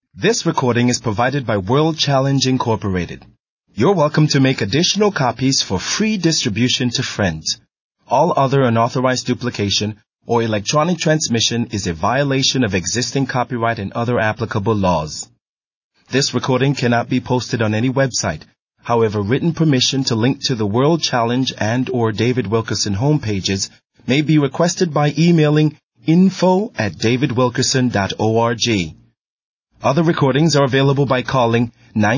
This recording is provided by World Challenge Incorporated. You're welcome to make additional copies for free distribution to friends. All other unauthorized duplication or electronic transmission is a violation of existing copyright and other applicable laws. This recording cannot be posted on any website. However, written permission to link to the World Challenge and/or David Wilkerson homepages may be requested by emailing info@davidwilkerson.org. Other recordings are available by calling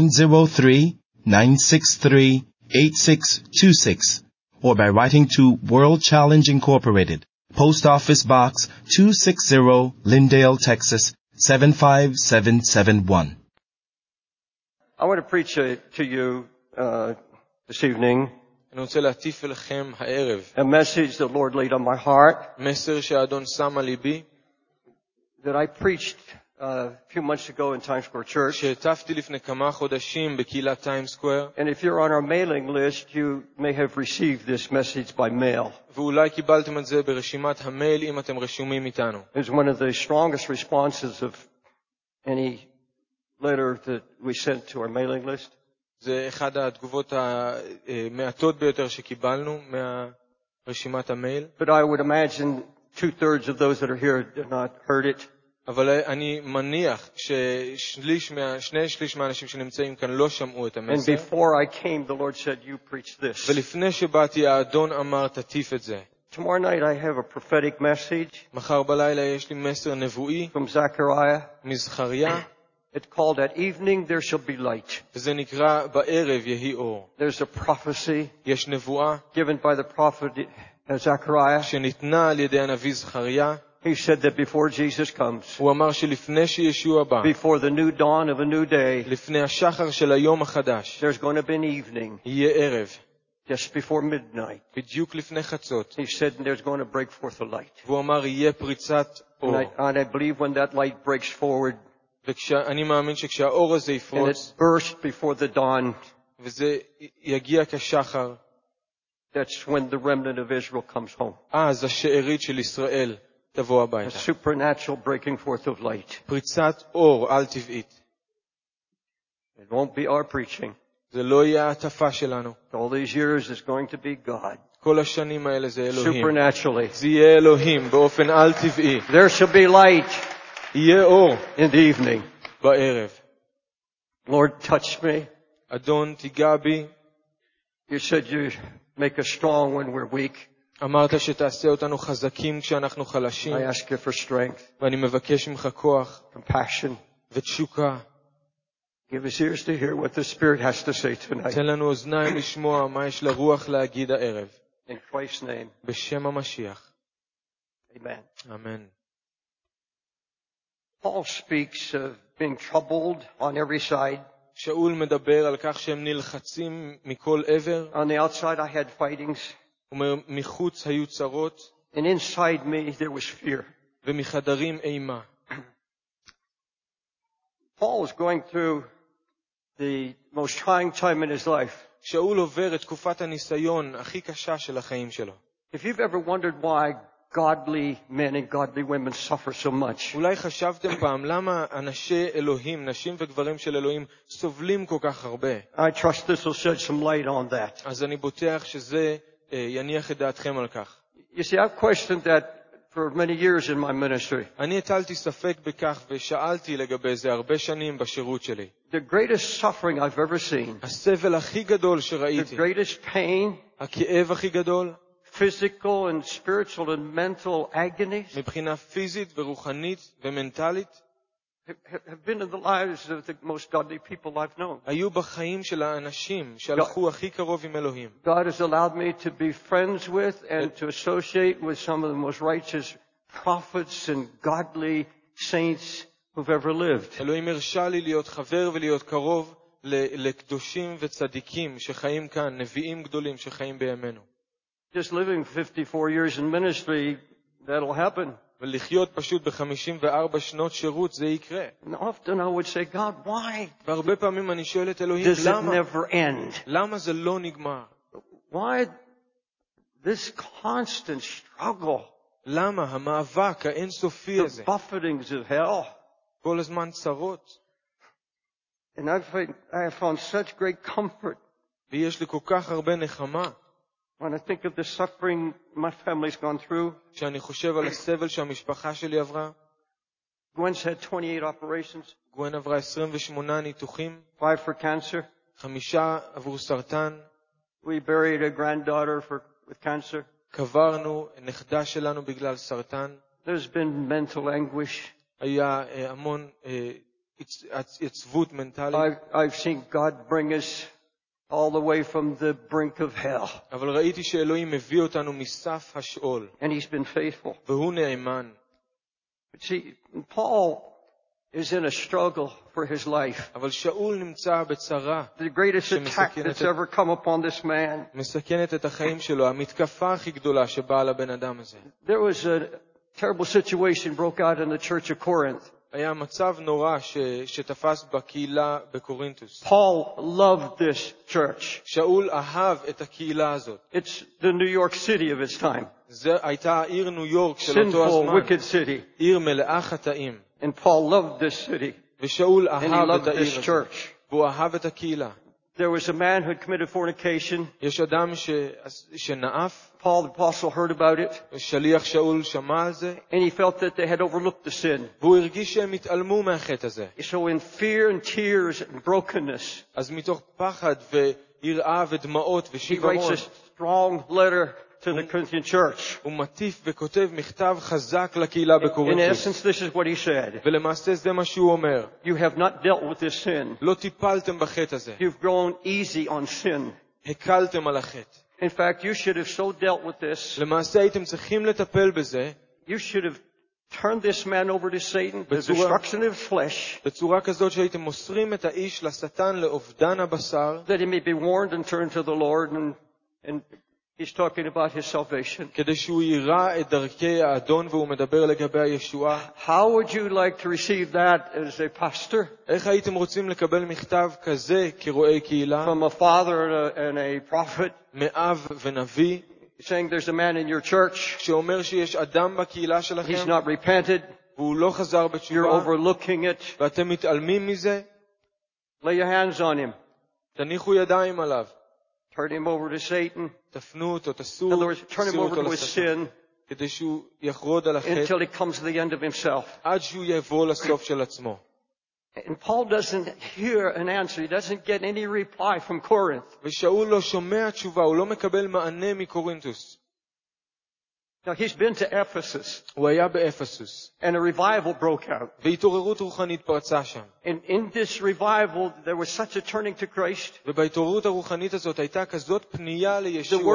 903-963-8626 or by writing to World Challenge Incorporated, Post Office Box 260, Lindale, Texas 75771. I want to preach to you this evening אני רוצה להטיף אליכם הערב a message the Lord laid on my heart מסר שהאדון שם על ליבי that I preached a few months ago in Times Square Church. שהטפתי לפני כמה חודשים בקהילת טיים סקוואר, And if you're on our mailing list, you may have received this message by mail. ואולי קיבלתם את זה ברשימת המייל אם אתם רשומים איתנו. It's one of the strongest responses of any letter that we sent to our mailing list. זה אחד התגובות המעטות ביותר שקיבלנו מהרשימת המייל. But I would imagine 2/3 of those that are here did not heard it. אבל אני מניח שני שליש מהאנשים שנמצאים כאן לא שמעו את And המסר. before I came, the Lord said, you preach this. ולפני שבאתי האדון אמר תטיף את זה. Tomorrow night I have a prophetic message מחר בלילה יש לי מסר נבואי from Zechariah. מזכריה. It's called At Evening There Shall Be Light. וזה נקרא בערב יהי אור. There's a prophecy יש נבואה given by the prophet Zechariah. שניתנה על ידי הנביא זכריה. He said that before Jesus comes, הוא אמר שלפני שישוע בא, before the new dawn of a new day, לפני השחר של היום החדש, there's going to be an evening, יהיה ערב, just before midnight. בדיוק לפני חצות. He said there's going to break forth a light. והוא אמר יהיה פריצת אור. And I believe when that light breaks forward, ואני מאמין שכשהאור הזה and it יפרוץ, bursts before the dawn, וזה יגיע כשחר, that's when the remnant of Israel comes home. אז השארית של ישראל תבוא A הביתה. supernatural breaking forth of light. פריצת אור על טבעית. It won't be our preaching. זה לא יהיה ההטפה שלנו. All these years it's going to be God. כל השנים האלה זה אלוהים. Supernaturally. זה יהיה אלוהים באופן על טבעי. There shall be light יהיה אור in the evening. בערב. Lord, touch me. אדון תיגע בי. You said you make us strong when we're weak. אמרת שתעשה אותנו חזקים כשאנחנו חלשים. I ask you for strength, ואני מבקש ממך כוח compassion. ותשוקה. Give us ears to hear what the Spirit has to say tonight. תן לנו אוזניים לשמוע מה יש לרוח להגיד הערב. In Christ's name, בשם המשיח. amen. אמן. Paul speaks of being troubled on every side. שאול מדבר על כך שהם נלחצים מכל עבר. On the outside I had fightings, ומחוץ היו צרות. and inside me there was fear. ומחדרים אימה. Paul was going through the most trying time in his life. שאול עובר את תקופת הניסיון הכי קשה של החיים שלו. If you've ever wondered why godly men and godly women suffer so much, אולי חשבתם פעם למה אנשי אלוהים, נשים וגברים של אלוהים, סובלים כל כך הרבה. I trust this will shed some light on that. אז אני בוטח שזה יניח את דעתכם על כך. You see, I've questioned that for many years in my ministry. אני הטלתי ספק בכך ושאלתי לגבי זה הרבה שנים בשירות שלי. The greatest suffering I've ever seen, הסבל הכי גדול the שראיתי, greatest pain, הכאב הכי גדול, physical and spiritual and mental agonies מבחינה פיזית ורוחנית ומנטלית, have been in the lives of the most godly people I've known. היו בחיים של האנשים שהלכו הכי קרוב עם אלוהים. God has allowed me to be friends with and to associate with some of the most righteous prophets and godly saints who've ever lived. אלוהים הרשה לי להיות חבר ולהיות קרוב לקדושים וצדיקים שחיים כאן, נביאים גדולים שחיים בימינו. Just living 54 years in ministry, that'll happen. ולחיות פשוט ב-54 שנות שירות זה יקרה. And often I would say, God, why והרבה פעמים אני שואל את אלוהים, does it למה? never end? למה זה לא נגמר? Why this constant struggle, למה המאבק האינסופי the הזה? buffetings of hell? כל הזמן צרות. And I have found such great comfort ויש לי כל כך הרבה נחמה, when I think of the suffering my family's gone through. כשאני חושב על הסבל שהמשפחה שלי עברה. Gwen's had 28 operations, גואן עברה 28 ניתוחים, 5 for cancer. 5 עבור סרטן. We buried a granddaughter with cancer. קברנו נכדה שלנו בגלל סרטן. There's been mental anguish. היה המון עצבות מנטלית. I've seen God bring us all the way from the brink of hell. אבל ראיתי שאלוהים מביא אותנו מסף השאול. And he's been faithful. והוא נאמן. But see, Paul is in a struggle for his life. אבל שאול נמצא בצרה. The greatest attack that's ever come upon this man. מסכנת את החיים שלו. המתקפה הכי גדולה שבאה לבן אדם הזה. There was a terrible situation broke out in the church of Corinth. היה מצב נורא שתפס בקהילה בקורינתוס. Paul loved this church. שאול אהב את הקהילה הזאת. It's the New York City of its time. זה הייתה עיר ניו יורק של אותו Sinful, הזמן. wicked city. עיר מלאה חטאים. And Paul loved this city. ושאול And he אהב את loved העיר this הזאת. church. והוא אהב את הקהילה. There was a man who had committed fornication. יש אדם שנאף. Paul the apostle heard about it. שליח שאול שמע על זה. And he felt that they had overlooked the sin. והוא הרגיש שהם התעלמו מהחטא הזה. So in fear and tears and brokenness, אז מתוך פחד ויראה ודמעות he writes ושיוורון, a strong letter to the Corinthian church. הוא מטיף וכותב מכתב חזק לקהילה In בקורינתוס. essence, this is what he said. ולמעשה זה מה שהוא אומר. You have not dealt with this sin. לא טיפלתם בחטא הזה. You've grown easy on sin. הקלתם על החטא. In fact, you should have so dealt with this. למעשה הייתם צריכים לטפל בזה You should have turned this man over to Satan, the destruction of flesh, בצורה כזאת שהייתם מוסרים את האיש לשטן לאובדן הבשר, that he may be warned and turn to the Lord. And he's talking about his salvation. כדי שהוא יראה את דרכי האדון, והוא מדבר לגבי הישועה. How would you like to receive that as a pastor? איך הייתם רוצים לקבל מכתב כזה כרואי קהילה, From a father and a prophet, מאב ונביא, saying there's a man in your church, שאומר שיש אדם בקהילה he's שלכם, not repented, והוא לא חזר you're בתשובה, overlooking it, ואתם מתעלמים מזה? lay your hands on him, תניחו ידיים עליו. turn him over to Satan. תפנו אותו, In תסו other words, turn him תסירו over אותו to his לשטן, sin כדי שהוא יחרוד על החטא, until he comes to the end of himself. עד שהוא יבוא לסוף של עצמו. And Paul doesn't hear an answer. He doesn't get any reply from Corinth. ושאול לא שומע תשובה, הוא לא מקבל מענה מקורינתוס. Now, he's been to Ephesus, הוא היה באפסוס, and a revival broke out. והתעוררות רוחנית פרצה שם. And in this revival, there was such a turning to Christ. ובהתעוררות הרוחנית הזאת הייתה כזאת פנייה The לישוע,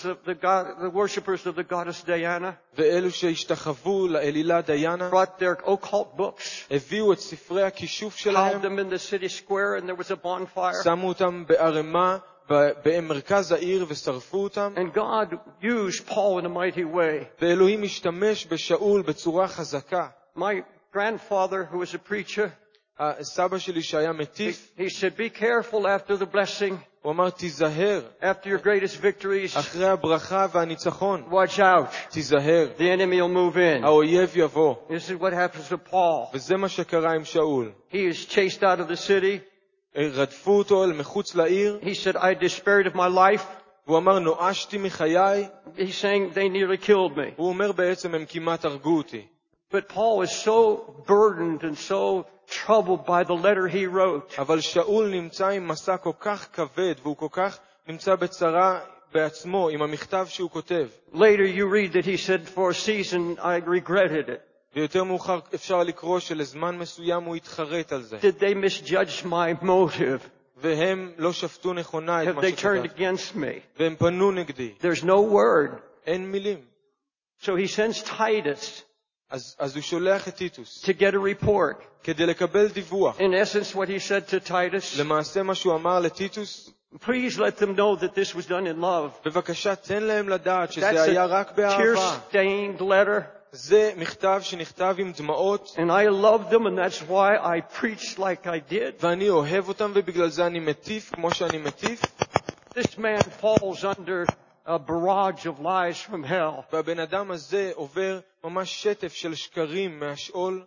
worshippers of the goddess Diana ואלו שהשתחוו לאלילה דיאנה, brought their occult books, הביאו את ספרי הכישוף piled שלהם, them in the city square, and there was a bonfire. שמו אותם בערימה במרכז העיר ושרפו אותם. And God used Paul in a mighty way. ואלוהים השתמש בשאול בצורה חזקה. My grandfather, who was a preacher, סבא שלי שהיה מטיף, he said, be careful after the blessing, הוא אמר תיזהר, after your greatest victories, אחרי הברכה והניצחון, watch out. תיזהר, The enemy will move in. האויב יבוא. This is what happens to Paul. וזה מה שקרה עם שאול. He is chased out of the city. רדפו אותו אל מחוץ לעיר, He said, I despaired of my life. והוא אמר נואשתי מחיי, He's saying they nearly killed me. הוא אומר בעצם הם כמעט הרגו אותי. But Paul is so burdened and so troubled by the letter he wrote. אבל שאול נמצא עם מסע כל כך כבד, והוא כל כך נמצא בצרה בעצמו עם המכתב שהוא כותב. Later you read that he said, for a season I regretted it. ויותר מאוחר אפשר לקרוא שלזמן מסוים הוא התחרט על זה. Did they misjudge my motive? והם לא שפטו נכונה את Have מה they turned שכתב. against me? והם פנו נגדי. There's no word. אין מילים. So he sends Titus אז הוא שולח את טיטוס to get a report. כדי לקבל דיווח. In essence, what he said to Titus, למעשה מה שהוא אמר לטיטוס, please let them know that this was done in love. בבקשה תן להם לדעת That's שזה היה רק a באהבה. tear-stained letter. זה מכתב שנכתב עם דמעות, And I loved them, and that's why I preached like I did. ואני אוהב אותם ובגלל זה אני מטיף כמו שאני מטיף. This man falls under a barrage of lies from hell. והבן אדם הזה עובר ממש שטף של שקרים מהשאול.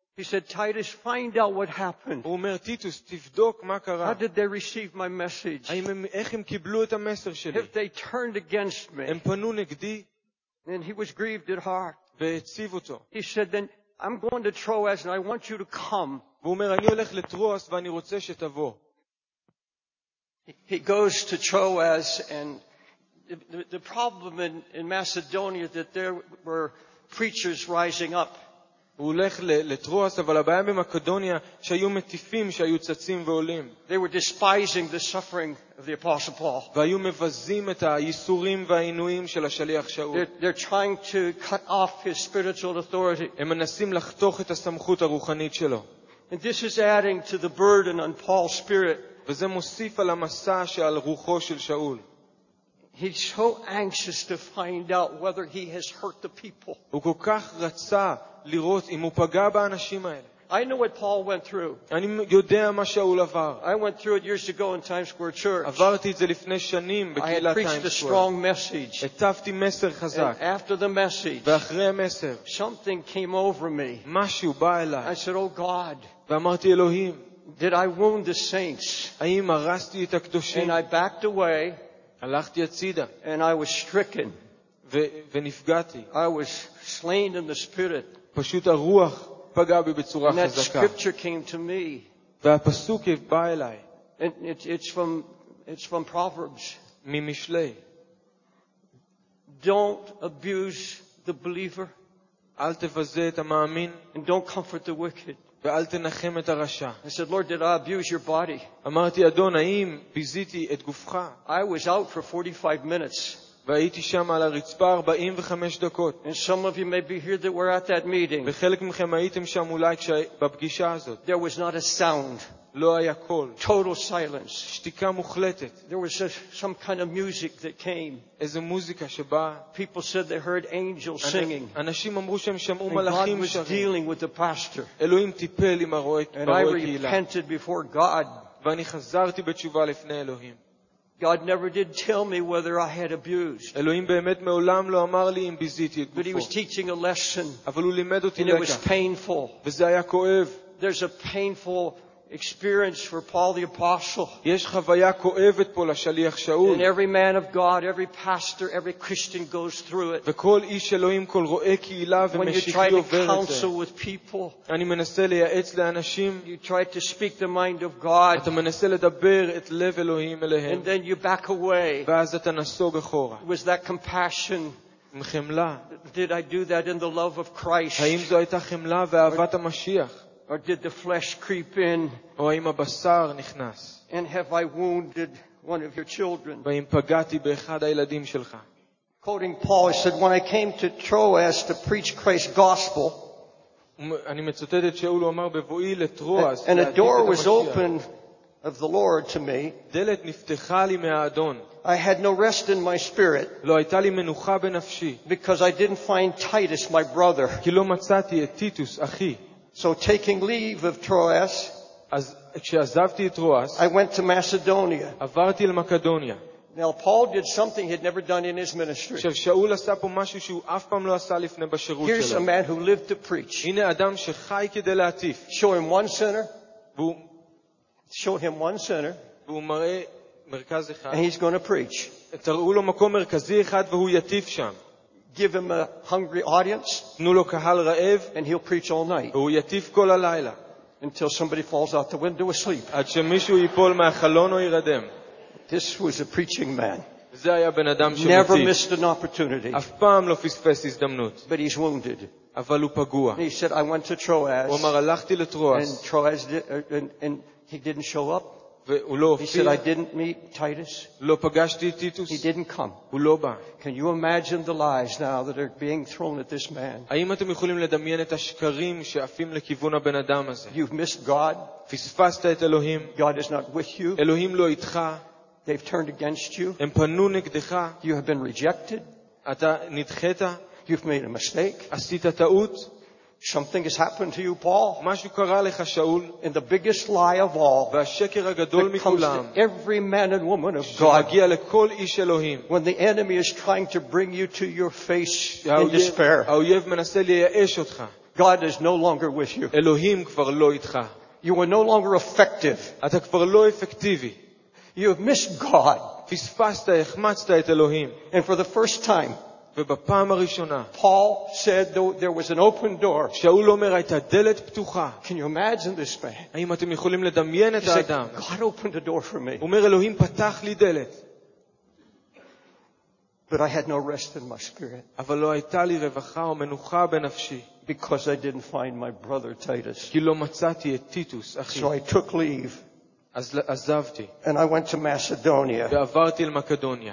He said, Titus, find out what happened. הוא אומר, טיטוס, תבדוק מה How קרה. did they receive my message? איך הם קיבלו את המסר שלי? If they turned against me. הם פנו נגדי And he was grieved at heart. והציב אותו. He said, then I'm going to Troas and I want you to come. והוא אומר, אני הולך לטרואס ואני רוצה שתבוא. He goes to Troas, and the problem in Macedonia that there were preachers rising up. הוא הולך לטרואס, אבל הבעיה במקדוניה שהיו מטיפים שהיו צצים ועולים. They were despising the suffering of the Apostle Paul. והיו מבזים את הייסורים והעינויים של השליח שאול. They're trying to cut off his spiritual authority. הם מנסים לחתוך את הסמכות הרוחנית שלו. And this is adding to the burden on Paul's spirit. וזה מוסיף על המסע שעל רוחו של שאול. He's so anxious to find out whether he has hurt the people. הוא כל כך רצה לראות אם הוא פגע באנשים האלה. I know what Paul went through. אני יודע מה שאול עבר. I went through it years ago in Times Square Church. עברתי את זה לפני שנים I had בקהילת preached a טיימס סקוואר. strong message. הטפתי מסר חזק. And after the message, ואחרי המסר, something came over me. משהו בא אליי. I said, oh God, ואמרתי, אלוהים, did I wound the saints? האם הרסתי את הקדושים? And I backed away הלכתי הצידה. and I was stricken. ונפגעתי. I was slain in the spirit. פשוט הרוח פגע בי בצורה And that חזקה. scripture came to me. והפסוק בא אליי. And it's from Proverbs. ממשלי. Don't abuse the believer אל תבזה את המאמין, and don't comfort the wicked. ואל תנחם את הרשע. I said, Lord, did I abuse your body? אמרתי, אדון, האם ביזיתי את גופך? I was out for 45 minutes. והייתי שם על הרצפה 45 דקות. And some of you may be here that were at that meeting. וחלק מכם הייתם שם אולי בפגישה הזאת. There was not a sound. לא היה קול. Total silence. שתיקה מוחלטת. There was some kind of music that came. איזו מוזיקה שבאה. People said they heard angels singing. אנשים אמרו שהם שמעו And God מלאכים was שרים. dealing with the pastor. אלוהים טיפל עם הרועי And I קהילה. repented before God. ואני חזרתי בתשובה לפני אלוהים. God never did tell me whether I had abused. אלוהים באמת מעולם לא אמר לי אם ביזיתי את But he was גופו. teaching a lesson. אבל הוא לימד אותי And it was לקח. painful. וזה היה כואב. There's a painful experience for Paul the Apostle. יש חוויה כואבת פה לשליח שאול. And every man of God, every pastor, every Christian goes through it. וכל איש אלוהים, כל רואה קהילה When you ומשיחי try to עובר את זה. counsel with people, אני מנסה לייעץ לאנשים. you try to speak the mind of God, אתה מנסה לדבר את לב אלוהים אליהם. and then you back away. ואז אתה נסוג אחורה. Was that compassion? עם חמלה. Did I do that in the love of Christ? האם זו הייתה חמלה ואהבת המשיח? Or did the flesh creep in? או האם הבשר נכנס? And have I wounded one of your children? והאם פגעתי באחד הילדים שלך? Quoting Paul, he said, when I came to Troas to preach Christ's gospel, אני מצטט את שאול, הוא אמר, בבואי לטרואס, and a להדליק door את was המשיח. opened of the Lord to me, דלת נפתחה לי מהאדון. I had no rest in my spirit לא הייתה לי מנוחה בנפשי. because I didn't find Titus, my brother. כי לא מצאתי את טיטוס, אחי. So taking leave of Troas, אז כשעזבתי את טרואס, I went to Macedonia. עברתי למקדוניה. Now, Paul did something he had never done in his ministry. עכשיו, שאול עשה פה משהו שהוא אף פעם לא עשה לפני בשירות Here's a שלו. man who lived to preach. הנה אדם שחי כדי להטיף. Show him one sinner, והוא מראה מרכז אחד. and he's going to preach. תראו לו מקום מרכזי אחד והוא יטיף שם. Give him a hungry audience, תנו לו קהל רעב and he'll preach all night והוא יטיף כל הלילה. until somebody falls out the window asleep. עד שמישהו ייפול מהחלון או ירדם. This was a preaching man. זה היה בן אדם Never שמטיף. missed an opportunity, אף פעם לא פספס הזדמנות. but he's wounded. אבל הוא פגוע. And he said, I went to הוא Troas, אמר, הלכתי and לטרואס, and he didn't show up. והוא לא He said, I הופיע. didn't meet Titus. לא פגשתי את He טיטוס. didn't come. הוא לא בא. Can you imagine the lies now that are being thrown at this man? האם אתם יכולים לדמיין את השקרים שעפים לכיוון הבן אדם הזה? You've missed God. פספסת את אלוהים. God is not with you. אלוהים לא איתך. They've turned against you. הם פנו נגדך. You have been rejected. אתה נדחית. You've made a mistake. עשית טעות. Something has happened to you, Paul. משהו קרה לך, שאול. And the biggest lie of all והשקר הגדול that comes מכולם, to every man and woman of God, שמגיע לכל איש אלוהים. when the enemy is trying to bring you to your face in despair. האויב מנסה לייאש אותך. God is no longer with you. אלוהים כבר לא איתך. You are no longer effective. אתה כבר לא אפקטיבי. You have missed God. פספסת, החמצת את אלוהים. And for the first time, ובפעם הראשונה, Paul said there was an open door. שאול אומר, הייתה דלת פתוחה. Can you imagine this man? האם אתם יכולים לדמיין את He said, האדם? God opened a door for me. הוא אומר, אלוהים פתח לי דלת. But I had no rest in my spirit. אבל לא הייתה לי רווחה או מנוחה בנפשי. Because I didn't find my brother Titus. כי לא מצאתי את טיטוס, אחי. So I took leave. אז עזבתי. And I went to Macedonia. ועברתי למקדוניה.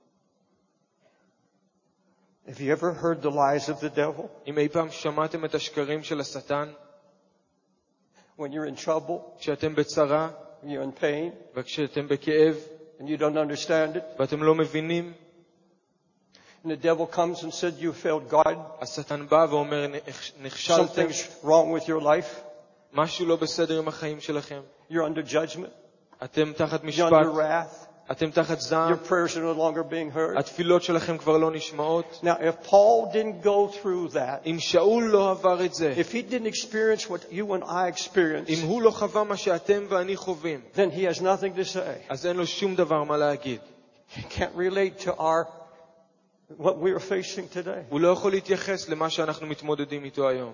Have you ever heard the lies of the devil? אם אי פעם שמעתם את השקרים של השטן? When you're in trouble, כשאתם בצרה, you're in pain, וכשאתם בכאב, and you don't understand it, ואתם לא מבינים, and the devil comes and said you failed God, השטן בא ואומר, נכשלתם, something's wrong with your life, משהו לא בסדר עם החיים שלכם. you're under judgment, אתם תחת you're משפט, under wrath, אתם תחת זעם, your prayers are no longer being heard. התפילות שלכם כבר לא נשמעות. Now, if Paul didn't go through that, אם שאול לא עבר את זה, if he didn't experience what you and I experienced, אם הוא לא חווה מה שאתם ואני חווים, then he has nothing to say. אז אין לו שום דבר מה להגיד. He can't relate to what we are facing today. הוא לא יכול להתייחס למה שאנחנו מתמודדים איתו היום.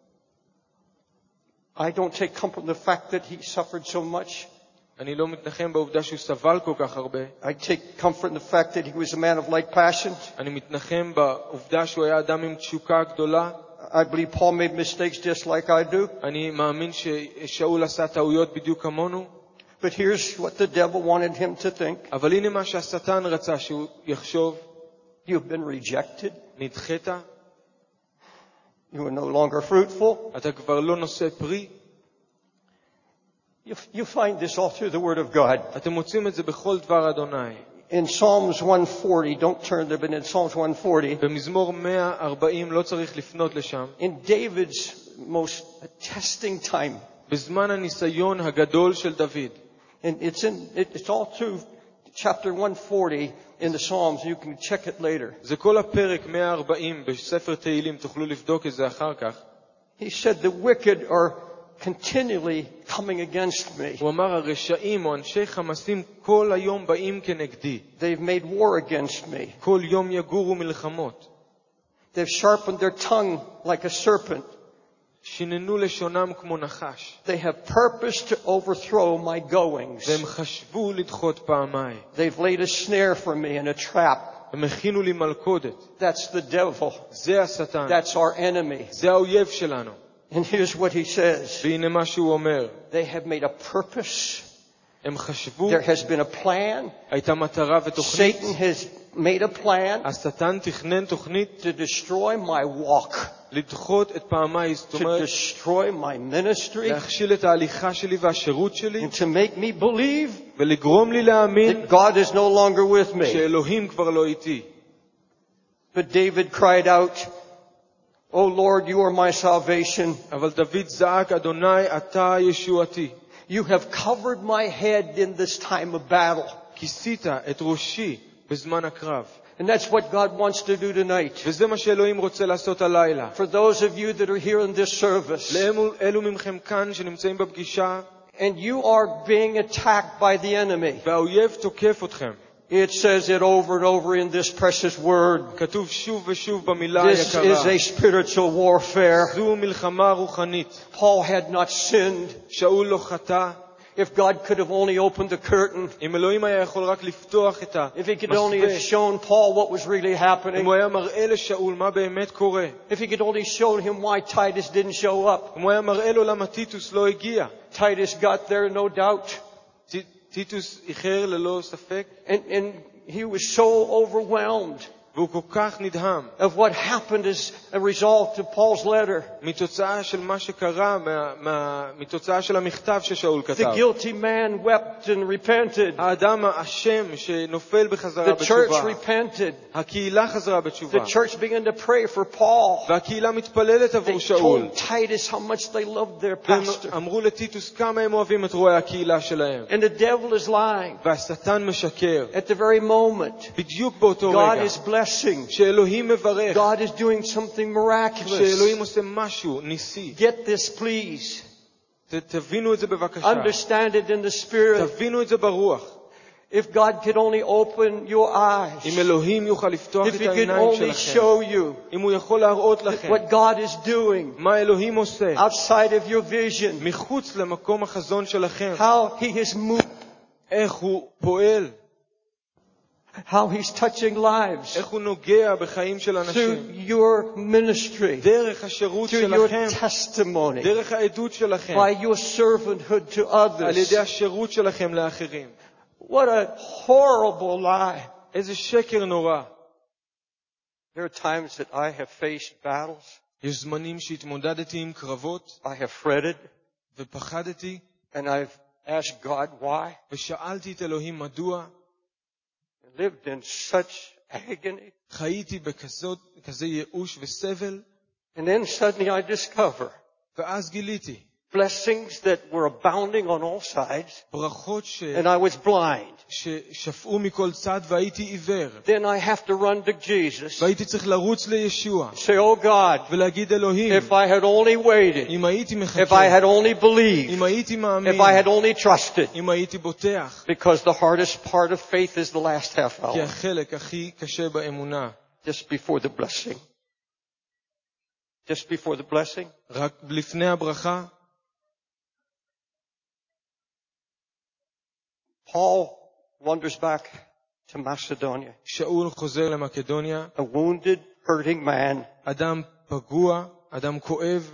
I don't take comfort in the fact that he suffered so much. אני לא מתנחם בעובדה שהוא סבל כל כך הרבה. I take comfort in the fact that he was a man of like passion. אני מתנחם בעובדה שהוא היה אדם עם תשוקה גדולה. I believe Paul made mistakes just like I do. אני מאמין ששאול עשה טעויות בדיוק כמונו. But here's what the devil wanted him to think. אבל הנה מה שהשטן רצה שהוא יחשוב. You've been rejected. נדחית. You are no longer fruitful. אתה כבר לא נושא פרי. You find this all through the Word of God. אתם מוצאים את זה בכל דבר אדוני. In Psalms 140, don't turn there, but in Psalms 140, במזמור 140 לא צריך לפנות לשם. in David's most testing time, בזמן הניסיון הגדול של דוד. and it's all through chapter 140 in the Psalms. You can check it later. זה כל הפרק 140 בספר תהילים, תוכלו לבדוק את זה אחר כך. He said, the wicked are continually coming against me. הוא אמר, הרשעים או אנשי חמאסים כל היום באים כנגדי. They've made war against me. כל יום יגורו מלחמות. They've sharpened their tongue like a serpent. שיננו לשונם כמו נחש. They have purposed to overthrow my goings. והם חשבו לדחות פעמיים. They've laid a snare for me and a trap. הם הכינו לי מלכודת. That's the devil. זה השטן. That's our enemy. זה האויב שלנו. And here's what he says. והנה מה שהוא אומר. They have made a purpose. הם חשבו. There has been a plan. הייתה מטרה ותוכנית. Satan has made a plan. השטן תכנן תוכנית. To destroy my walk. לדחות את פעמיי. זאת To אומרת, destroy my ministry. להכשיל את ההליכה שלי והשירות שלי. And to make me believe ולגרום לי להאמין. that God is no longer with me. שאלוהים כבר לא איתי. But David cried out, "O Lord, you are my salvation." אבל דוד זעק, אדוני, אתה ישועתי. You have covered my head in this time of battle. כיסית את ראשי בזמן הקרב. And that's what God wants to do tonight. וזה מה שאלוהים רוצה לעשות הלילה. For those of you that are here in this service, לאלו ממכם כאן שנמצאים בפגישה, and you are being attacked by the enemy. והאויב תוקף אתכם. It says it over and over in this precious word. כתוב שוב ושוב במילה This is היקרה. a spiritual warfare. זו מלחמה רוחנית. Paul had not sinned. שאול לא חטא. If God could have only opened the curtain, אם אלוהים היה יכול רק לפתוח את if he could only have המסווה, shown Paul what was really אם happening, הוא היה מראה לשאול מה באמת קורה, if he could only show him why Titus didn't show up. אם הוא היה מראה לו למה טיטוס לא הגיע. Titus got there, no doubt. טיטוס איחר ללא ספק, And he was so overwhelmed והוא כל כך נדהם of what happened as a result of Paul's letter. מתוצאה של מה שקרה, מתוצאה של המכתב ששאול The כתב. guilty man wept and repented. האדם האשם שנופל בחזרה The church בתשובה. repented. הקהילה חזרה בתשובה. The church began to pray for Paul. והקהילה מתפללת They עבור שאול. told Titus how much they loved their והם pastor. אמרו לטיטוס כמה הם אוהבים את רואי הקהילה שלהם. And the devil is lying. והשטן משקר. At the very moment בדיוק באותו God רגע. is blessing blessing. שאלוהים מברך, God is doing something miraculous. שאלוהים עושה משהו ניסי. Get this, please. תבינו את זה בבקשה. Understand it in the Spirit. תבינו את זה ברוח. If God could only open your eyes. אם אלוהים יוכל לפתוח If את He could העיניים only שלכם. show you אם הוא יכול להראות לכם what God is doing מה אלוהים עושה outside of your vision. מחוץ למקום החזון שלכם. How He has moved. איך הוא פועל. How He's touching lives. איך הוא נוגע בחיים של Through אנשים. your ministry. דרך השירות Through your שלכם. testimony. דרך העדות שלכם. By your servanthood to על others. ידי השירות שלכם לאחרים. What a horrible lie. איזה שקר נורא. There are times that I have faced battles. יש זמנים שהתמודדתי עם קרבות. I have fretted. ופחדתי. And I've asked God why. ושאלתי את אלוהים מדוע. I lived in such agony. חייתי בכזה ייאוש וסבל. And then suddenly I discover ואז גיליתי. blessings that were abounding on all sides. ברכות And I was blind. ששפעו מכל צד והייתי עיוור. Then I have to run to Jesus. והייתי צריך לרוץ לישוע. Say, oh God, ולהגיד אלוהים. if I had only waited. אם הייתי מחכה. If I had only believed. אם הייתי מאמין. If I had only trusted. אם הייתי בוטח. Because the hardest part of faith is the last half כי hour. החלק הכי קשה באמונה. Just before the blessing. Just before the blessing. רק לפני הברכה. Paul wanders back to Macedonia. שאול חוזר למקדוניה. A wounded, hurting man. אדם פגוע, אדם כואב.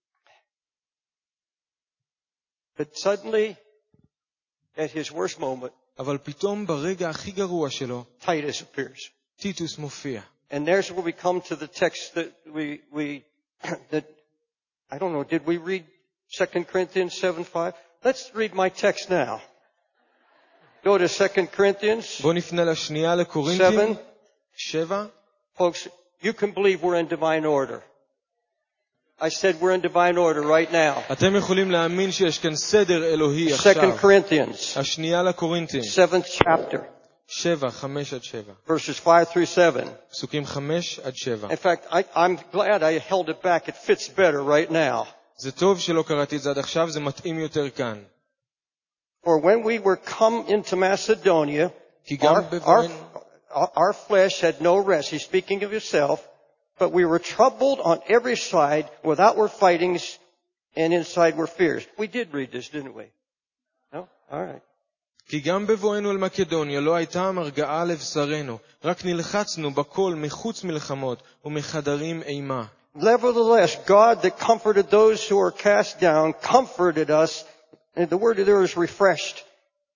But suddenly, at his worst moment, אבל פתאום ברגע הכי גרוע שלו, Titus appears. טיטוס מופיע. And there's where we come to the text that that, I don't know, did we read 2 Corinthians 7:5? Let's read my text now. Go to 2 Corinthians בוא נפנה לשנייה לקורינתים. 7. Folks, you can believe we're in divine order. I said we're in divine order right now. אתם יכולים להאמין שיש כאן סדר אלוהי 2 עכשיו. Corinthians, השנייה לקורינתים. 7th chapter, 7, 5-7. verses 5-7. פסוקים 5-7. In fact, I'm glad I held it back. It fits better right now. זה טוב שלא קראתי את זה עד עכשיו, זה מתאים יותר כאן. For when we were come into Macedonia, כי גם our flesh had no rest. He's speaking of himself. But we were troubled on every side with outward fightings and inside were fears. We did read this, didn't we? No? All right. כי גם בבואנו אל מקדוניה לא הייתה הרגעה לבשרנו, רק נלחצנו בכל מחוץ מלחמות ומחדרים אימה. Nevertheless, God that comforted those who were cast down, comforted us. And the word there is refreshed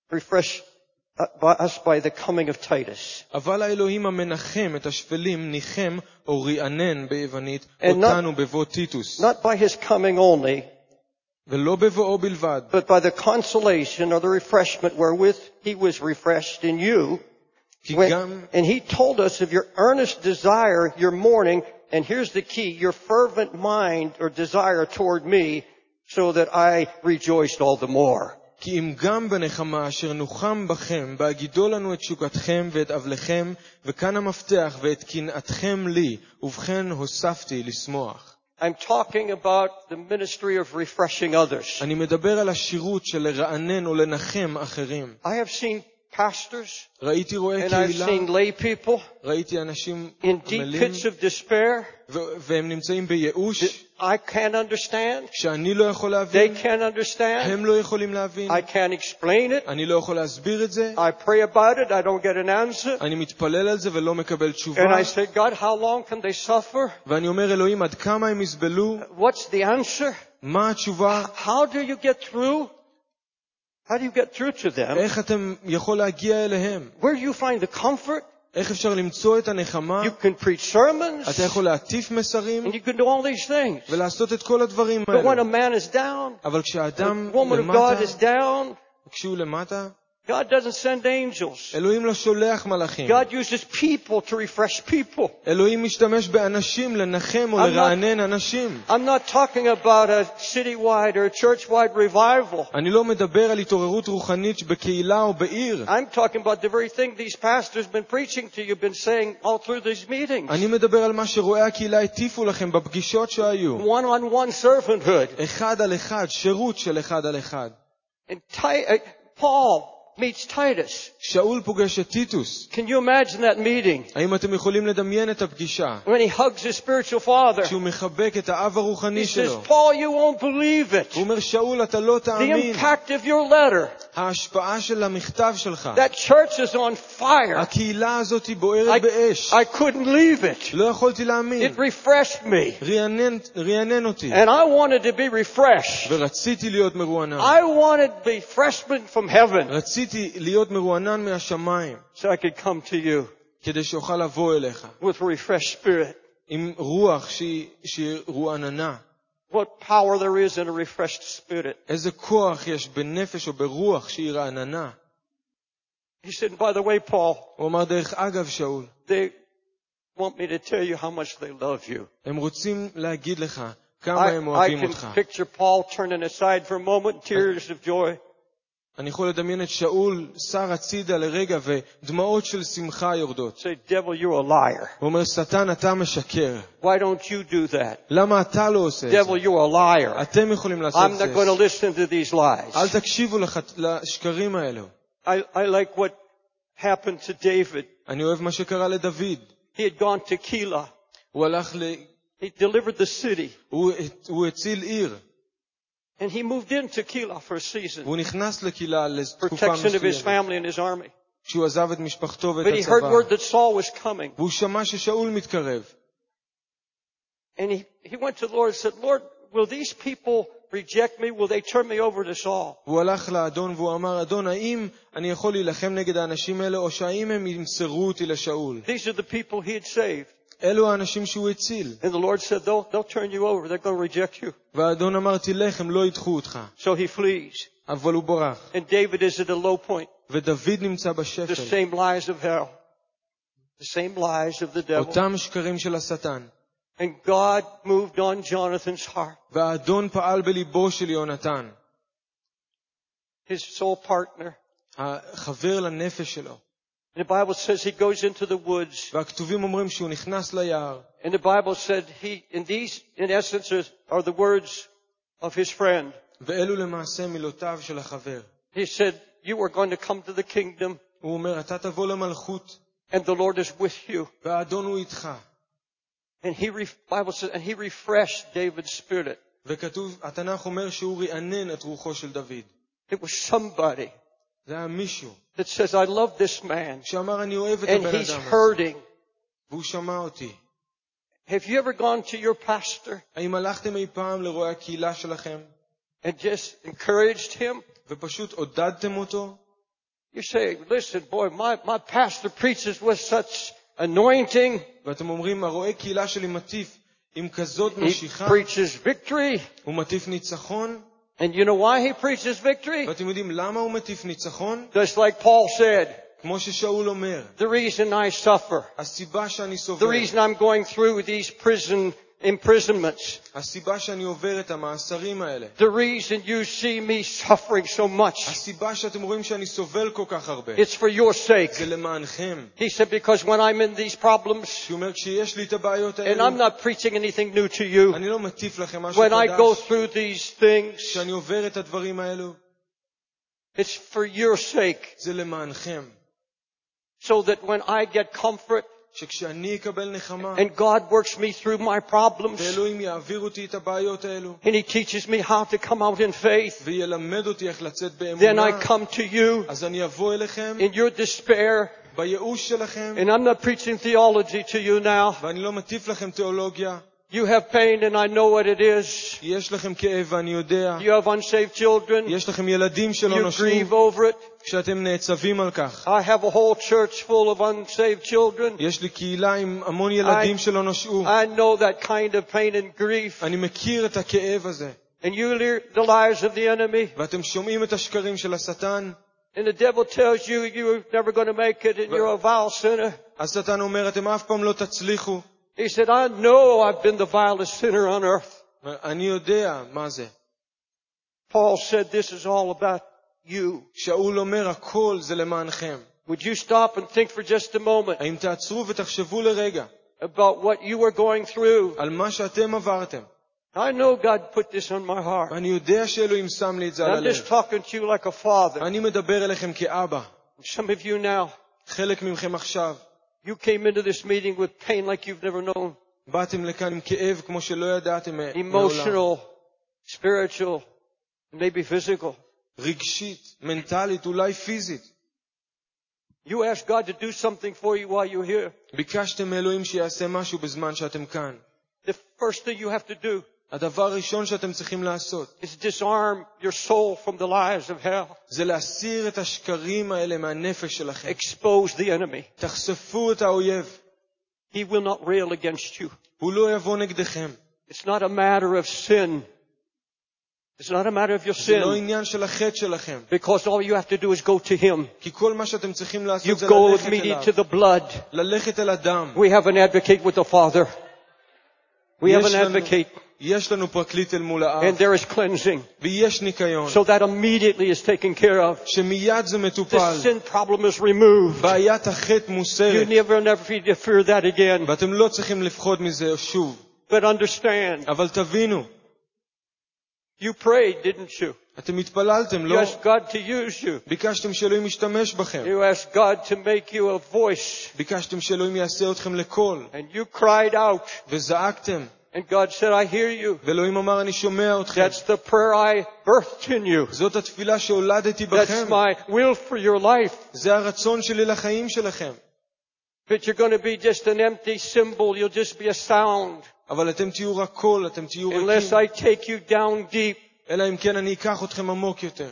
us by the coming of Titus. אבל האלוהים המנחם את השפלים ניחם או רענן ביוונית אותנו בבוא טיטוס. Not by his coming only, ולא בבואו בלבד. but by the consolation or the refreshment wherewith he was refreshed in you. And he told us of your earnest desire, your mourning, and here's the key, your fervent mind or desire toward me, so that I rejoiced all the more. כי אם גם בנחמה אשר נוחם בכם, בהגידו לנו את שוקתכם ואת אבלכם, וכאן המפתח ואת קנאתכם לי, ובכן הוספתי לשמוח. I'm talking about the ministry of refreshing others. אני מדבר על השירות של לרענן ולנחם אחרים. I have seen pastors, ראיתי רואי and I've קהילה, seen lay people ראיתי אנשים in deep עמלים, pits of despair והם נמצאים בייאוש, I can't understand. שאני לא יכול They להבין, can't understand. הם לא יכולים להבין, I can't explain it. אני לא יכול להסביר את זה, I pray about it. I don't get an answer. אני מתפלל על זה ולא מקבל תשובה, And I say, God, how long can they suffer? ואני אומר אלוהים עד כמה הם יסבלו, What's the answer? מה התשובה, How do you get through? How do you get through to them? איך אתם יכול להגיע אליהם, Where do you find the comfort? איך אפשר למצוא את הנחמה, You can preach sermons. אתה יכול להטיף מסרים And you can do all these things. ולעשות את כל הדברים But when האלה, a man is down, אבל a כשאדם woman of למטה, God is down, כשהוא למטה, God doesn't send angels. אלוהים לא שולח מלאכים. God uses people to refresh people. אלוהים משתמש באנשים לנחם או לרענן אנשים. I'm not talking about a citywide or a church-wide revival. אני לא מדבר על התעוררות רוחנית בקהילה או בעיר. I'm talking about the very thing these pastors have been preaching to you, been saying all through these meetings. אני מדבר על מה שרואי הקהילה הטיפו לכם בפגישות שהיו. One-on-one servanthood. אחד על אחד, שירות של אחד על אחד. And Paul meets Titus. שאול פוגש את טיטוס. Can you imagine that meeting? האם אתם יכולים לדמיין את הפגישה? When he hugs his spiritual father. כשהוא מחבק את האב הרוחני He שלו. says, Paul, you won't believe it. הוא אומר, שאול, אתה לא The תאמין. impact of your letter. ההשפעה של המכתב שלך. That church is on fire. הקהילה הזאת היא בוערת באש. I couldn't leave it. לא יכולתי להאמין. It refreshed me. רענן אותי. And I wanted to be refreshed. ורציתי להיות מרוענן. I wanted refreshment from heaven. רציתי להיות מרוענן מהשמיים. So I could come to you כדי שאוכל לבוא אליך. with a refreshed spirit. עם רוח שהיא רועננה. What power there is in a refreshed spirit. איזה כוח יש בנפש או ברוח שהיא רעננה. He said, by the way, Paul, הוא אמר, דרך אגב, שאול, they want me to tell you how much they love you. הם רוצים להגיד לך כמה הם אוהבים I אותך. can picture Paul turning aside for a moment, tears of joy. אני יכול לדמיין את שאול שר הצידה לרגע ודמעות של שמחה יורדות. Say, devil, you're a liar. הוא אומר, שטן, אתה משקר. Why don't you do that? למה אתה לא עושה את זה? Devil, you're a liar. אתם יכולים לעשות I'm את זה. not going to listen to these lies. אל תקשיבו לשקרים האלו. I like what happened to David. אני אוהב מה שקרה לדוד. He had gone to Keilah. הוא הלך He delivered the city. הוא הציל עיר. And he moved into Keilah for a season. והוא נכנס לקהילה לתקופה Protection of his מסוימת. family and his army. כשהוא עזב את משפחתו ואת But he heard הצבא. word that Saul was coming. והוא שמע ששאול מתקרב. And he went to the Lord and said, Lord, will these people reject me? Will they turn me over to Saul? הוא הלך לאדון והוא אמר, אדון, האם אני יכול להילחם נגד האנשים האלה, או שהאם הם ימסרו אותי לשאול? These are the people he had saved. אלו האנשים שהוא הציל. And the Lord said, they'll turn you over. They're going to reject you. והאדון אמר, תלך, הם לא ידחו אותך. So he flees. אבל הוא בורח. And David is at a low point. ודוד נמצא The בשפל. same lies of hell. The same lies of the devil. אותם שקרים של השטן. And God moved on Jonathan's heart. והאדון פעל בליבו של יונתן. His soul partner. החבר לנפש שלו. And the Bible says he goes into the woods. והכתובים אומרים שהוא נכנס ליער. And the Bible said these in essence are the words of his friend. ואלו למעשה מילותיו של החבר. He said, you are going to come to the kingdom. הוא אומר, אתה תבוא למלכות. And the Lord is with you. והאדון הוא איתך. And Bible says, and he refreshed David's spirit. וכתוב, התנ"ך אומר שהוא רענן את רוחו של דוד. It was somebody זה היה מישהו. that says, I love this man. שאמר, אני אוהב את And הבן he's אדם הזה. hurting. והוא שמע אותי. Have you ever gone to your pastor האם הלכתם אי פעם לרואי הקהילה שלכם? and just encouraged him? ופשוט עודדתם אותו? You say, listen, boy, my pastor preaches with such anointing. ואתם אומרים, הרואי קהילה שלי מטיף עם כזאת He משיכה. preaches victory. הוא מטיף ניצחון. And you know why he preaches victory? ואתם יודעים למה הוא מטיף ניצחון? Just like Paul said, כמו ששאול אומר, the reason I suffer, הסיבה שאני the סובל, reason I'm going through these prison imprisonments, הסיבה שאני עובר את המאסרים האלה, the reason you see me suffering so much, הסיבה שאתם רואים שאני סובל כל כך הרבה, it's for your sake. זה למענכם. He said, because when I'm in these problems, הוא אומר, כשיש לי את הבעיות and האלו, I'm not preaching anything new to you, אני לא מטיף לכם משהו when I go חדש, through these things, כשאני עובר את הדברים האלו, it's for your sake, זה למענכם. so that when I get comfort, שכשאני אקבל נחמה, and God works me through my problems, ואלוהים יעביר אותי את הבעיות האלו, and He teaches me how to come out in faith, וילמד אותי איך לצאת then באמונה, I come to you אז אני אבוא אליכם, in your despair, בייאוש שלכם, and I'm not preaching theology to you now. ואני לא מטיף לכם תיאולוגיה, You have pain and I know what it is. יש לכם כאב ואני יודע, You have unsaved children. יש לכם ילדים שלא You נושעו, grieve over it. כשאתם נעצבים על כך. I have a whole church full of unsaved children. יש לי קהילה עם המון ילדים שלא נושעו. I know that kind of pain and grief. אני מכיר את הכאב הזה. And you hear the lies of the enemy. ואתם שומעים את השקרים של השטן. And the devil tells you you're never going to make it and you're a vile sinner. השטן אומר, אתם אף פעם לא תצליחו. He said, I know I've been the vilest sinner on earth. אני יודע מה זה. Paul said, this is all about you. שאול אומר, הכל זה למענכם. Would you stop and think for just a moment האם תעצרו ותחשבו לרגע about what you were going through? על מה שאתם עברתם. I know God put this on my heart. ואני יודע שאלוהים שם לי את זה על I'm just הלב. talking to you like a father. אני מדבר אליכם כאבא. Some of you now, חלק מכם עכשיו. you came into this meeting with pain like you've never known. באתם לכאן עם כאב כמו שלא ידעתם מעולם. Emotional, spiritual, maybe physical. רגשית, מנטלית, אולי פיזית. You asked God to do something for you while you're here. ביקשתם מאלוהים שיעשה משהו בזמן שאתם כאן. The first thing you have to do הדבר הראשון שאתם צריכים לעשות is disarm your soul from the lies of hell. זה להסיר את השקרים האלה מהנפש שלכם. Expose the enemy. תחשפו את האויב. He will not rail against you. הוא לא יבוא נגדכם. It's not a matter of sin. It's not a matter of your זה לא sin. עניין של החטא שלכם. Because all you have to do is go to Him. כי כל מה שאתם צריכים You לעשות זה go ללכת immediately אליו. to the blood. ללכת אל הדם. We have an advocate with the Father. We have an advocate. יש לנו פרקליט אל מול And האב. there is cleansing. ויש ניקיון. So that immediately is taken care of. שמיד זה The מטופל. sin problem is removed. בעיית החטא You מוסרת. never need to fear that again. ואתם לא צריכים לפחוד מזה שוב. But understand, אבל תבינו, you prayed, didn't you? אתם התפללתם, You לא? asked God to use you. ביקשתם שאלוהים ישתמש בכם. You asked God to make you a voice. ביקשתם שאלוהים יעשה אתכם לקול. And you cried out. וזעקתם. And God said, I hear you. ואלוהים אמר, אני שומע אתכם. That's the prayer I birthed in you. זאת התפילה שהולדתי That's בכם. my will for your life. זה הרצון שלי לחיים שלכם. But you're going to be just an empty symbol. You'll just be a sound. אבל אתם תהיו רק קול, אתם תהיו Unless רכים. I take you down deep. אלא אם כן אני אקח אתכם עמוק יותר.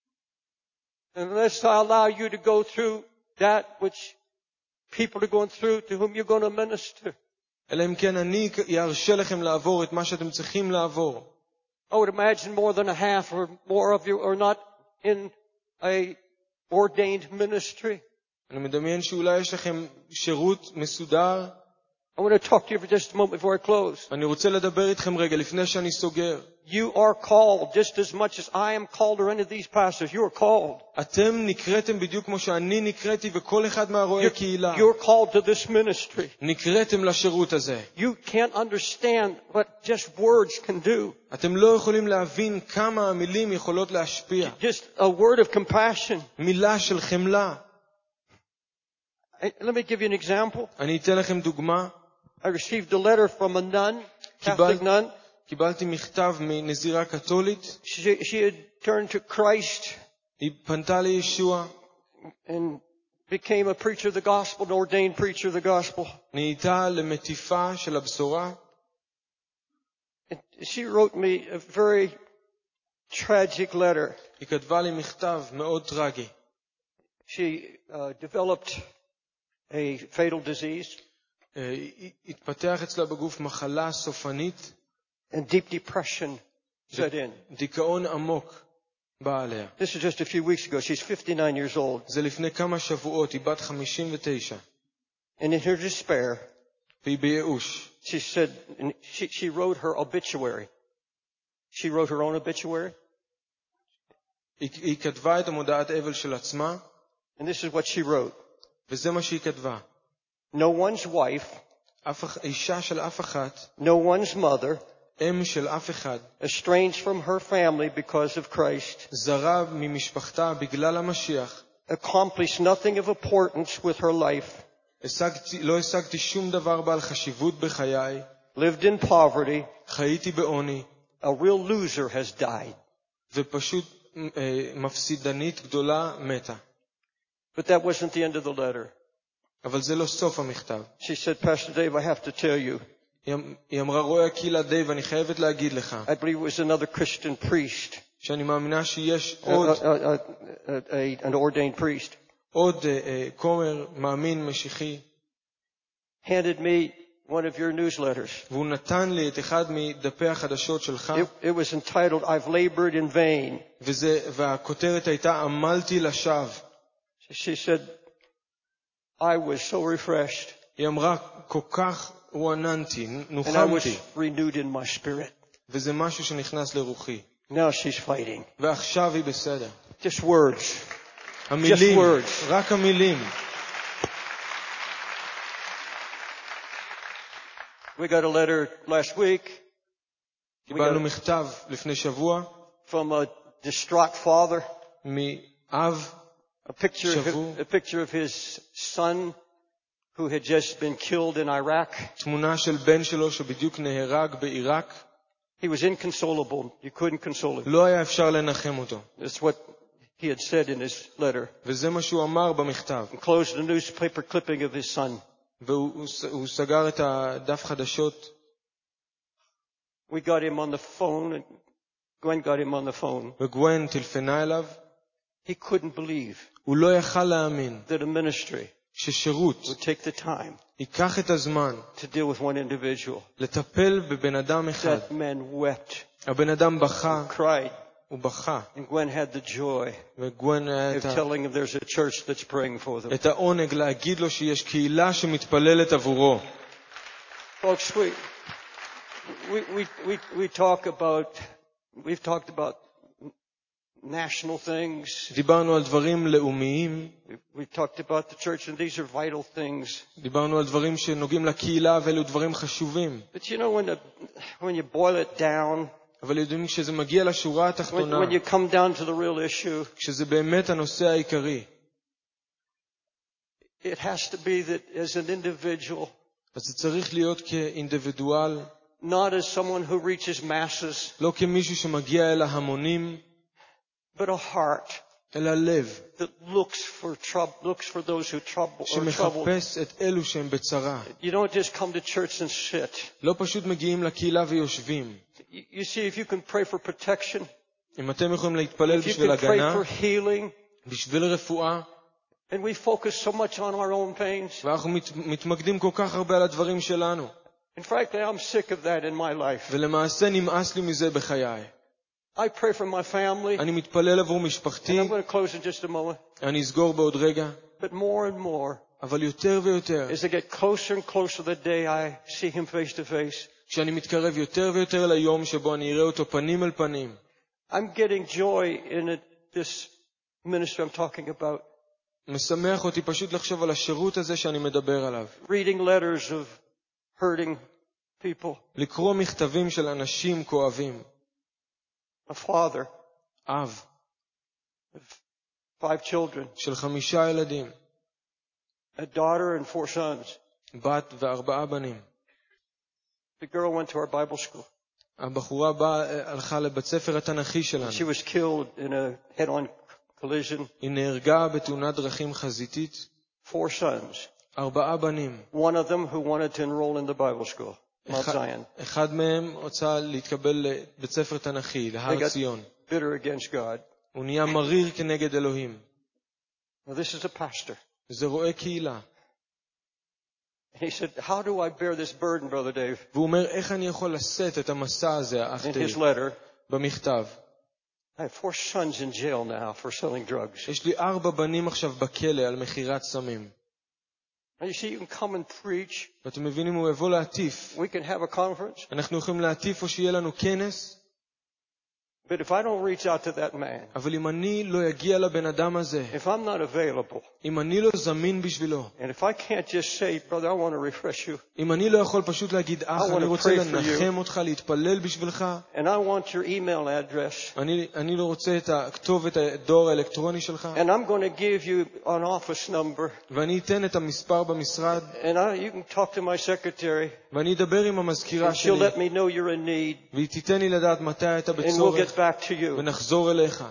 Unless I allow you to go through that which people are going through to whom you're going to minister. אלא אם כן אני ארשה לכם לעבור את מה שאתם צריכים לעבור. I would imagine more than a half or more of you are not in a ordained ministry. אני מדמיין שאולי יש לכם שירות מסודר. I want to talk to you for just a moment before I close. אני רוצה לדבר איתכם רגע לפני שאני סוגר. You are called just as much as I am called or any of these pastors. You are called. אתם נקראתם בדיוק כמו שאני נקראתי וכל אחד מהרואי הקהילה. You're called to this ministry. נקראתם לשירות הזה. You can't understand what just words can do. אתם לא יכולים להבין כמה המילים יכולות להשפיע. Just a word of compassion. מילה של חמלה. Let me give you an example. אני אתן לכם דוגמה. I received a letter from a nun, Catholic nun. קיבלתי מכתב מנזירה קתולית. She had turned to Christ היא פנתה לישוע. and became a preacher of the gospel, an ordained preacher of the gospel. נהייתה למטיפה של הבשורה. And she wrote me a very tragic letter. היא כתבה לי מכתב מאוד טרגי. She developed a fatal disease התפתח אצלה בגוף מחלה סופנית. and deep depression set in. דיכאון עמוק בא עליה. This is just a few weeks ago. She's 59 years old. זה לפני כמה שבועות, היא בת 59. And in her despair, והיא בייאוש. she said, and she wrote her obituary. She wrote her own obituary. היא כתבה את המודעת אבל של עצמה. And this is what she wrote. וזה מה שהיא כתבה. No one's wife, אישה של אף אחת, no one's mother, אם של אף אחד, estranged from her family because of Christ, זרה ממשפחתה בגלל המשיח, accomplished nothing of importance with her life, לא השגתי שום דבר בעל חשיבות בחיי, lived in poverty, חייתי בעוני, a real loser has died. ופשוט מפסידנית גדולה מתה. But that wasn't the end of the letter. אבל זה לא סוף המכתב. She said, Pastor Dave, I have to tell you, היא אמרה, רואה הקהילה דייב, אני חייבת להגיד לך, I believe it was another Christian priest, שאני מאמינה שיש עוד, an ordained priest, עוד כומר מאמין משיחי, handed me one of your newsletters. והוא נתן לי את אחד מדפי החדשות שלך, It was entitled, I've labored in vain. והכותרת הייתה, עמלתי לשווא. She said, I was so refreshed. היא אמרה, כל כך רועננתי, And I was נוחמתי, renewed in my spirit. וזה משהו שנכנס לרוחי. Now she's fighting. ועכשיו היא בסדר. Just words. המילים, Just words. רק המילים. We got a letter last week קיבלנו מכתב לפני שבוע, from a distraught father. מאב, A picture of his son who had just been killed in Iraq. תמונה של בן שלו שבדיוק נהרג בעיראק. He was inconsolable. You couldn't console him. לא היה אפשר לנחם אותו. That's what he had said in his letter. וזה מה שהוא אמר במכתב. He closed the newspaper clipping of his son. והוא סגר את הדף חדשות. We got him on the phone, and Gwen got him on the phone. וגווין טלפנה אליו. He couldn't believe הוא לא יכל להאמין that a ministry ששירות would take the time ייקח את הזמן to deal with one individual. לטפל בבן אדם אחד. That man wept, הבן אדם בכה, cried, הוא בכה. and Gwen had the joy וגווין היה of telling him there's a church that's praying for them. את העונג להגיד לו שיש קהילה שמתפללת עבורו. Folks, we've talked about national things. דיברנו על דברים לאומיים. We've talked about the church, and these are vital things. דיברנו על דברים שנוגעים לקהילה, ואלו דברים חשובים. But you know, when you boil it down, אבל יודעים כשזה מגיע לשורה התחתונה, when you come down to the real issue, כשזה באמת הנושא העיקרי, it has to be that as an individual, אז זה צריך להיות כאינדיבידואל, not as someone who reaches masses, לא כמישהו שמגיע אל ההמונים, but a heart אלא לב, that looks for those who are troubled. שמחפש את אלו שהם בצרה. You don't just come to church and sit. לא פשוט מגיעים לקהילה ויושבים. You see, if you can pray for protection, אם אתם יכולים להתפלל if you בשביל can pray הגנה, for healing, בשביל רפואה, and we focus so much on our own pains. ואנחנו מתמקדים כל כך הרבה על הדברים שלנו. And frankly, I'm sick of that in my life. ולמעשה נמאס לי מזה בחיי. I pray for my family, אני מתפלל עבור and משפחתי, I'm going to close in just a moment. אני אסגור בעוד רגע, But more and more, אבל יותר ויותר, as I get closer and closer to the day I see him face to face, כשאני מתקרב יותר ויותר ליום שבו אני אראה אותו פנים אל פנים, I'm getting joy in this ministry I'm talking about. משמח אותי פשוט לחשוב על השירות הזה שאני מדבר עליו. Reading letters of hurting people. לקרוא מכתבים של אנשים כואבים. A father אב of 5 children, של 5 ילדים, a daughter and 4 sons. בת ו4 בנים. The girl went to our Bible school. הבחורה הלכה לבית ספר התנ"כי שלנו. She was killed in a head-on collision. היא נהרגה בתאונת דרכים חזיתית. 4 sons. 4 בנים. One of them who wanted to enroll in the Bible school, Mount Zion. אחד מהם רצה להתקבל לבית ספר תנ"כי, להר ציון. Bitter against God. הוא נהיה מריר כנגד אלוהים. Now this is a pastor. זה רואה קהילה. He said, how do I bear this burden, Brother Dave? והוא אומר, איך אני יכול לשאת את המסע הזה, אח In דייב? his letter, במכתב. I have 4 sons in jail now for selling drugs. יש לי 4 בנים עכשיו בכלא על מכירת סמים. And you see, you can come and preach. ואתם מבינים, הוא יבוא להטיף. We can have a conference. אנחנו יכולים להטיף או שיהיה לנו כנס. But if I don't reach out to that man, אבל אם אני לא אגיע לבן אדם הזה, if I'm not available, אם אני לא זמין בשבילו, and if I can't just say, brother, I want to refresh you, אם אני לא יכול פשוט להגיד, אח, I want אני to רוצה pray for לנחם אותך, להתפלל בשבילך, and I want your email address, אני לא רוצה את הכתובת, הדואר האלקטרוני שלך, and I'm going to give you an office number, ואני אתן את המספר במשרד, and you can talk to my secretary, ואני אדבר עם המזכירה and she'll שלי, let me know you're in need, והיא תיתן לי לדעת מתי אתה and we'll בצורך, get back to you. ונחזור אליך.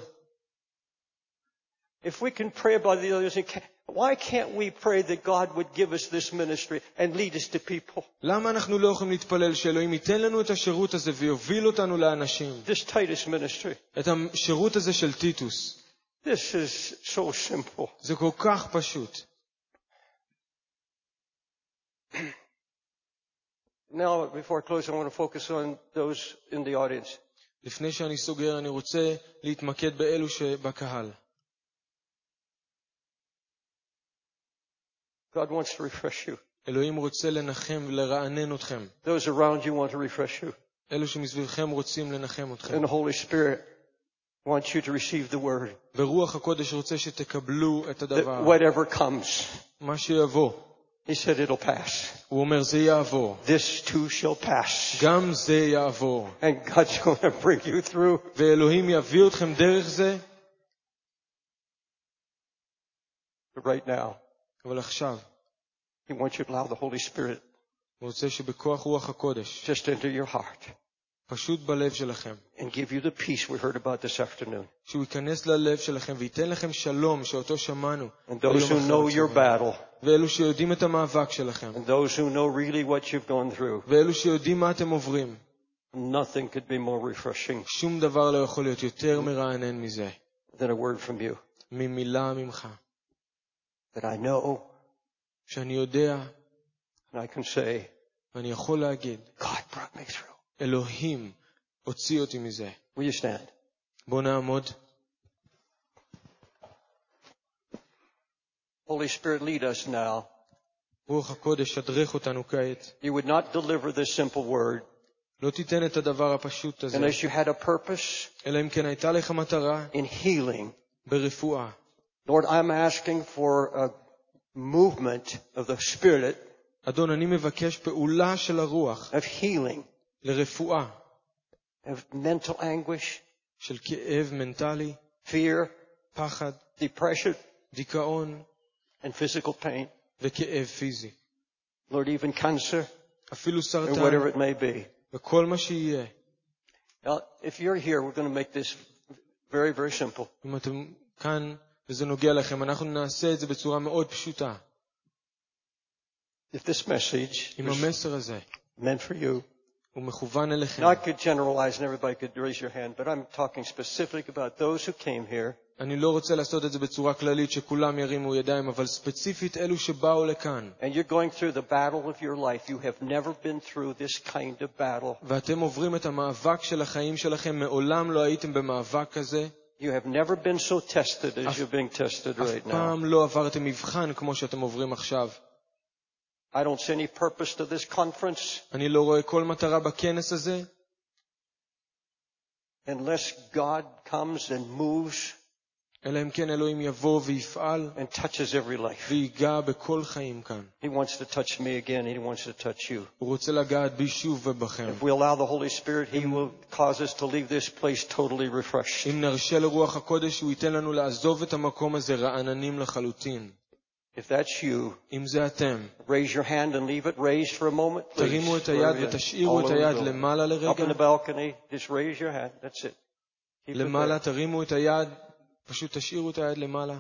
If we can pray about the others, why can't we pray that God would give us this ministry and lead us to people? למה אנחנו לא יכולים להתפלל שאלוהים ייתן לנו את השירות הזה ויוביל אותנו לאנשים? This Titus ministry. את השירות הזה של טיטוס. This is so simple. זה כל כך פשוט. Now, before I close, I want to focus on those in the audience. לפני שאני סוגר, אני רוצה להתמקד באלו שבקהל. God wants to refresh you. אלוהים רוצה לנחם ולרענן אתכם. Those around you want to refresh you. אלו שמסביבכם רוצים לנחם אתכם. And the Holy Spirit wants you to receive the word. ורוח הקודש רוצה שתקבלו את הדבר. Whatever comes. מה שיבוא. He said it'll pass. הוא אומר זה יעבור. This too shall pass. גם זה יעבור. And God's going to bring you through. ואלוהים יביא אתכם דרך זה. But right now, אבל עכשיו, He wants you to allow the Holy Spirit הוא רוצה שבכוח רוח הקודש, just enter your heart פשוט בלב שלכם, and give you the peace we heard about this afternoon. שהוא ייכנס ללב שלכם וייתן לכם שלום שאותו שמענו. And those who know your battle, ואלו שיודעים את המאבק שלכם, and those who know really what you've gone through, ואלו שיודעים מה אתם עוברים, nothing could be more refreshing שום דבר לא יכול להיות יותר מרענן מזה, than a word from you. ממילה ממך, That I know, שאני יודע, and I can say, ואני יכול להגיד, God brought me through. אלוהים הוציא אותי מזה. Will you stand? בוא נעמוד. Holy Spirit, lead us now. רוח הקודש שדרך אותנו כעת. You would not deliver this simple word לא תיתן את הדבר הפשוט הזה, unless you had a purpose אלא אם כן הייתה לך מטרה in healing. ברפואה. Lord, I'm asking for a movement of the Spirit אדון, אני מבקש פעולה של הרוח of healing, לרפואה, of mental anguish, של כאב מנטלי, fear, פחד, depression, דיכאון and physical pain. וכאב פיזי. Lord, even cancer אפילו or סרטן whatever it may be. וכל מה שיהיה. Now, if you're here, we're going to make this very, very simple. אם אתם כאן וזה נוגע לכם, אנחנו נעשה את זה בצורה מאוד פשוטה. If this message אם is המסר הזה meant for you, הוא מכוון אליכם, now I could generalize and everybody could raise your hand, but I'm talking specific about those who came here אני לא רוצה לעשות את זה בצורה כללית שכולם ירימו ידיים, אבל ספציפית אלו שבאו לכאן. and you're going through the battle of your life. You have never been through this kind of battle. ואתם עוברים את המאבק של החיים שלכם, מעולם לא הייתם במאבק כזה. You have never been so tested as you're being tested right אף now. פעם לא עברתם מבחן כמו שאתם עוברים עכשיו. I don't see any purpose to this conference אני לא רואה כל מטרה בכנס הזה, unless God comes and moves אלא אם כן אלוהים יבוא ויפעל and touches every life. ויגע בכל חיים כאן. He wants to touch me again. He wants to touch you. הוא רוצה לגעת בי שוב ובכם. If we allow the Holy Spirit, He will cause us to leave this place totally refreshed. אם נרשה לרוח הקודש, הוא ייתן לנו לעזוב את המקום הזה רעננים לחלוטין. If that's you, אם זה אתם, raise your hand and leave it raised for a moment, please. תרימו את היד ותשאירו את היד למעלה Up לרגע. in the balcony, just raise your hand. That's it. Keep it למעלה there. תרימו את היד, פשוט תשאירו את היד למעלה.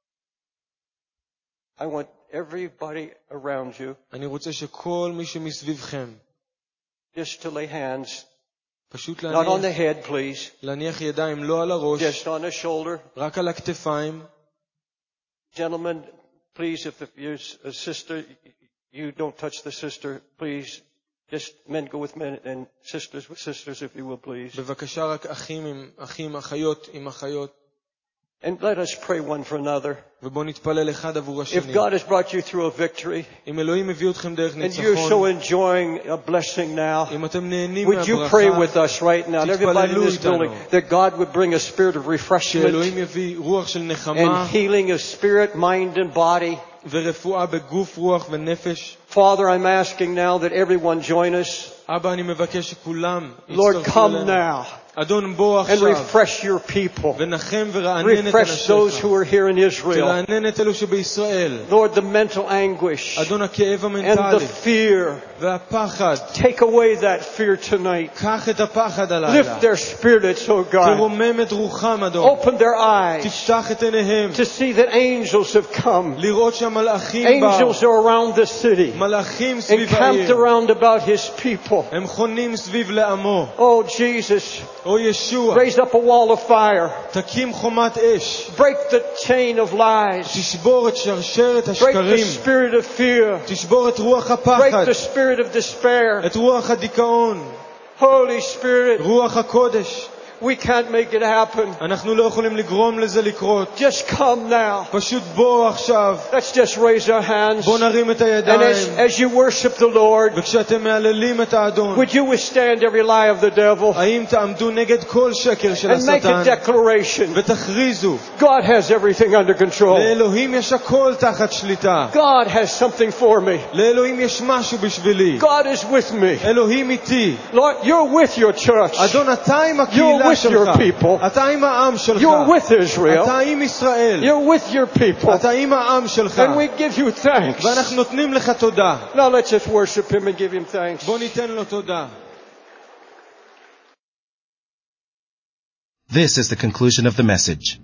I want everybody around you אני רוצה שכל מי שמסביבכם, just to lay hands, פשוט not on the head, please, להניח ידיים לא על הראש, just on the shoulder. רק על הכתפיים. Gentlemen, please, if you're a sister, you don't touch the sister, please. Just men go with men and sisters with sisters, if you will, please. בבקשה רק אחים עם אחים, אחיות עם אחיות. And let us pray one for another. ובוא נתפלל אחד עבור If השני. God has brought you through a victory, אם אלוהים מביא אתכם דרך and you're so ניצחון, enjoying a blessing now, אם אתם נהנים would you pray מהברכה, with us right now, and everybody in this building, that God would bring a spirit of refreshment שאלוהים יביא רוח של נחמה and healing of spirit, mind, and body. ורפואה בגוף, רוח ונפש. Father, I'm asking now that everyone join us. אבא, אני מבקש שכולם Lord, יצטרפו come אלינו. now אדון, בוא and עכשיו refresh your people. ונחם ורענן את Refresh those who אנשיך. are here in Israel. תרענן את אלו שבישראל. Lord, the mental anguish אדון, הכאב and the המנטלי fear. והפחד. Take away that fear tonight. קח את הפחד הלילה. Lift their spirits, oh God. תרומם את רוחם, אדון. Open their eyes תפתח את עיניהם. to see that angels have come. לראות שהמלאכים Angels באו. are around the city. המלאכים סביב encamped העיר. around about his people. הם חונים סביב לעמו. Oh, Jesus, או ישוע, raise up a wall of fire. תקים חומת אש. Break the chain of lies. תשבור את שרשרת Break the השקרים. spirit of fear. תשבור את רוח Break הפחד. the spirit of despair. את רוח הדיכאון. Holy Spirit, רוח הקודש. we can't make it happen. אנחנו לא יכולים לגרום לזה לקרות. Just come now. פשוט בוא עכשיו. Let's just raise our hands. בוא נרים את And הידיים. as you worship the Lord, וכשאתם מהללים את האדון, would you withstand every lie of the devil האם תעמדו נגד כל שקר של and make a השטן declaration? ותכריזו, God has everything under control. לאלוהים יש הכל תחת שליטה. God has something for me. לאלוהים יש משהו בשבילי. God is with me. אלוהים איתי. Lord, you're with your church. אדון, אתה עם You're הקהילה with your שלך. people. אתה עם העם שלך. You're with Israel. אתה עם ישראל. You're with your people. אתה עם העם שלך. And we give you thanks. ואנחנו נותנים לך תודה. Now let's just worship him and give him thanks. בוא ניתן לו תודה. This is the conclusion of the message.